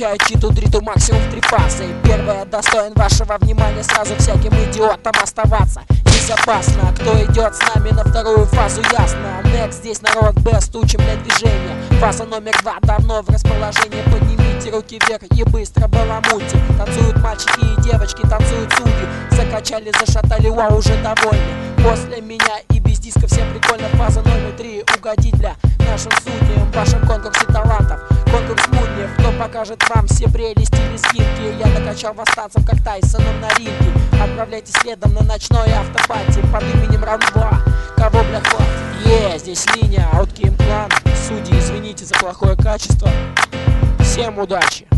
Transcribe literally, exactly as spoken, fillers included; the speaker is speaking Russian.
Включаю читу, дриту, максимум в три фазы. Первое, достоин вашего внимания, сразу всяким идиотам оставаться безопасно. Кто идет с нами на вторую фазу, ясно. Next, здесь народ best, учим для движения. Фаза номер два, давно в расположении. Поднимите руки вверх и быстро баламутьте. Танцуют мальчики и девочки, танцуют судьи. Закачали, зашатали, вау, уже довольны. После меня и без диска всем прикольно. Фаза номер три, угодить для нашим судьям в вашем конкурсе талантов. Конкурс муднев, кто покажет вам все прелести лезгинки. Я накачал вас танцем, как Тайсоном на ринге. Отправляйтесь следом на ночной автопати под именем раунд два. Кого бля хватит? Е, здесь линия, Outgame клан. Судьи, извините за плохое качество. Всем удачи!